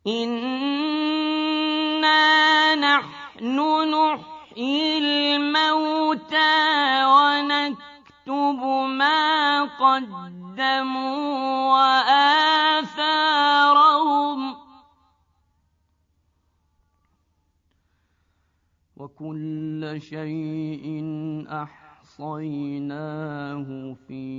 إِنَّا نَحْنُ نُحْيِي الْمَوْتَىٰ وَنَكْتُبُ مَا قَدَّمُوا وَآثَارَهُمْ ۚ وَكُلَّ شَيْءٍ أَحْصَيْنَاهُ فِي